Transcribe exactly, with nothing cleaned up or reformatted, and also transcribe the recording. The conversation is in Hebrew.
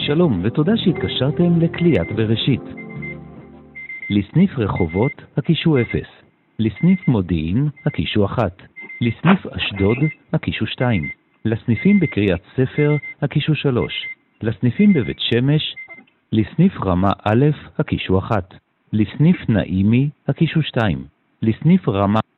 שלום ותודה שהתקשרתם לקליית בראשית. לסניף רחובות הקישו אפס, לסניף מודיעין הקישו אחת, לסניף אשדוד הקישו שתיים, לסניפים בקריית ספר הקישו שלוש, לסניפים בבית שמש, לסניף רמה א' הקישו אחת, לסניף נעימי הקישו שתיים, לסניף רמה